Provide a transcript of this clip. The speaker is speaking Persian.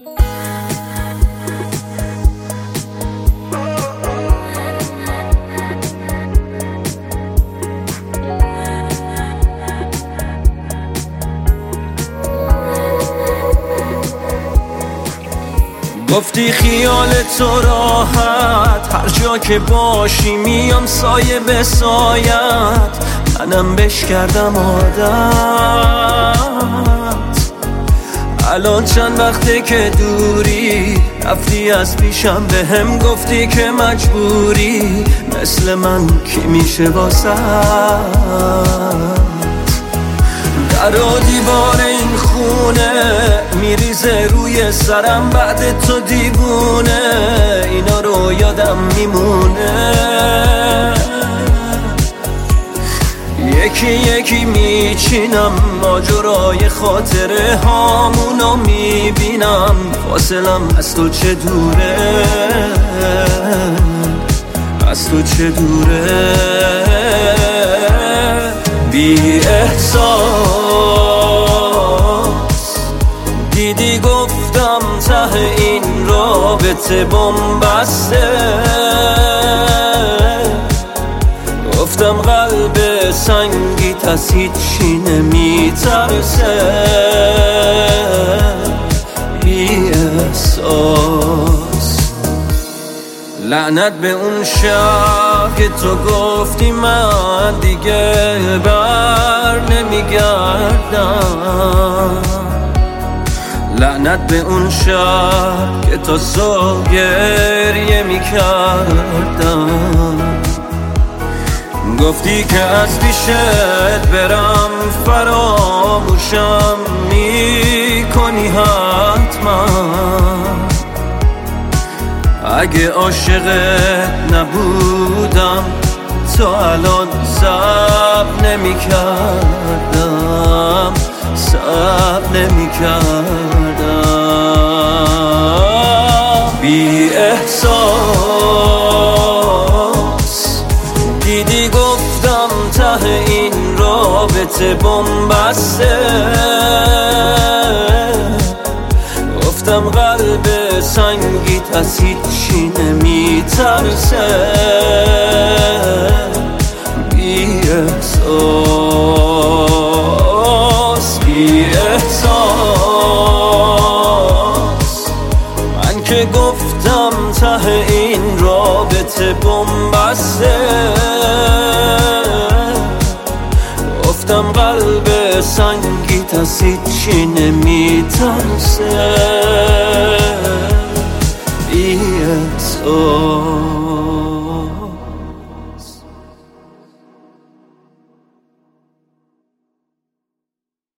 گفتی خیال تو راحت، هر جا که باشی میام سایه به سایت، منم بش کردم عادت. الان چند وقته که دوری، رفتی از پیشم به هم گفتی که مجبوری، مثل من کی میشه واسه در و دیوار این خونه میریزه روی سرم، بعد تو دیوونه اینا رو یادم میمونه. یکی یکی میچینم ماجرای خاطره هامونو میبینم، فاصلم از تو چه دوره، از تو چه دوره. بی احساس دیدی گفتم ته این رابطه بن‌بسته، گفتم قلب سنگیت از هیچی نمیترسه. بی احساس لعنت به اون شب که تو گفتی من دیگه بر نمیگردم، لعنت به اون شب که تا صبح گریه میکردم. گفتی که از پیشت برم فراموشم میکنی حتما، اگه عاشقت نبودم تا الان صبر نمی‌کردم، صبر نمی‌کردم. بی احساس دیدی گفتم ته این رابطه بن‌بسته، گفتم قلب سنگیت از هیچی نمیترسه. بی احساس بی احساس من که گفتم ته این رابطه بن‌بسته، گفتم قلب سنگیت از هیچی نمیترسه. بی احساس